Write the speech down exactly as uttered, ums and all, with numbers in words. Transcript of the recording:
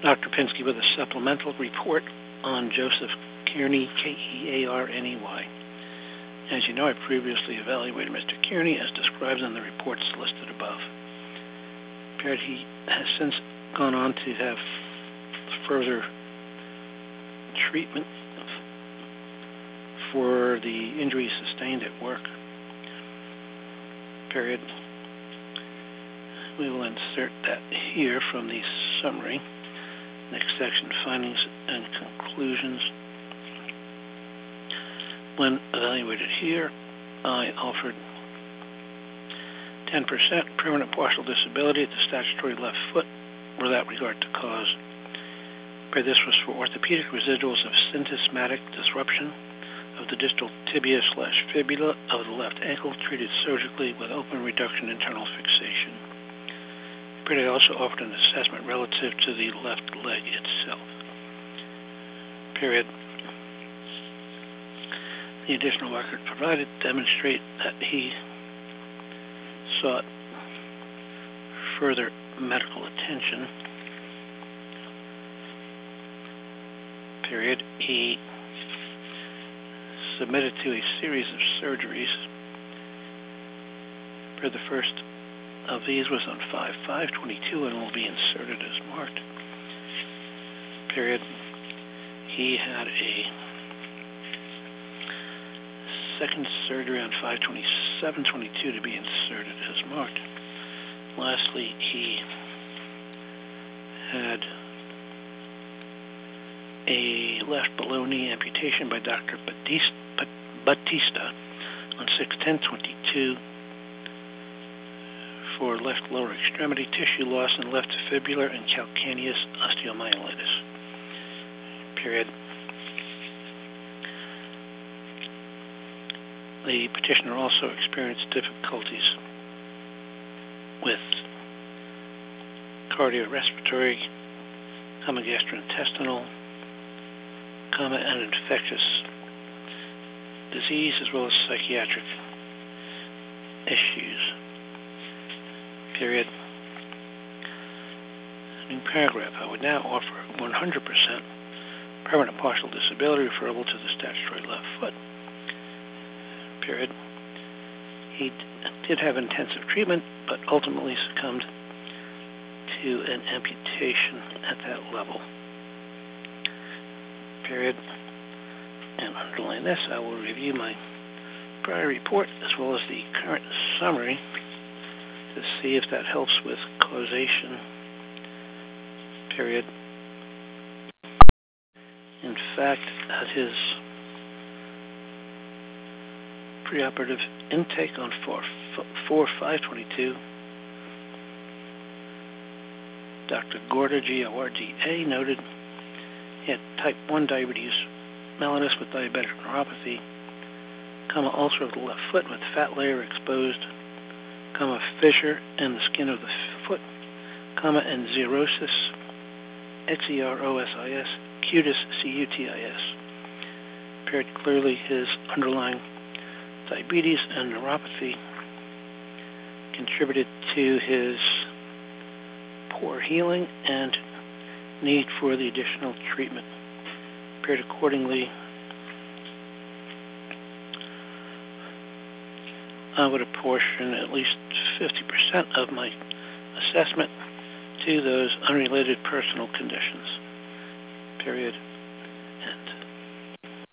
Doctor Pinsky with a supplemental report on Joseph Kearney, K E A R N E Y. As you know, I previously evaluated Mister Kearney as described in the reports listed above. He has since gone on to have further treatment for the injuries sustained at work. Period. We will insert that here from the summary. Next section, findings and conclusions. When evaluated here, I offered ten percent permanent partial disability at the statutory left foot without regard to cause. This was for orthopedic residuals of syntesmatic disruption of the distal tibia slash fibula of the left ankle treated surgically with open reduction internal fixation. I also offered an assessment relative to the left leg itself. Period. The additional records provided demonstrate that he sought further medical attention. Period. He submitted to a series of surgeries. Per the first of these was on five five twenty-two and will be inserted as marked. Period. He had a second surgery on five twenty-seven twenty-two to be inserted as marked. Lastly, he had a left below knee amputation by Doctor Batista on six ten twenty-two for left lower extremity tissue loss and left fibular and calcaneus osteomyelitis. Period. The petitioner also experienced difficulties with cardiorespiratory, comma gastrointestinal, comma and infectious disease, as well as psychiatric issues. Period. New paragraph. I would now offer one hundred percent permanent partial disability referable to the statutory left foot. Period. He did have intensive treatment, but ultimately succumbed to an amputation at that level. Period. And underline this, I will review my prior report as well as the current summary to see if that helps with causation. Period. In fact, at his preoperative intake on four five twenty-two, Doctor Gorda, G O R D A, noted he had type one diabetes mellitus with diabetic neuropathy, comma, ulcer of the left foot with fat layer exposed, comma, fissure in the skin of the foot, comma, and xerosis, X E R O S I S, cutis, C U T I S. Appeared clearly his underlying diabetes and neuropathy contributed to his poor healing and need for the additional treatment. Appeared accordingly, I would apportion at least fifty percent of my assessment to those unrelated personal conditions. Period.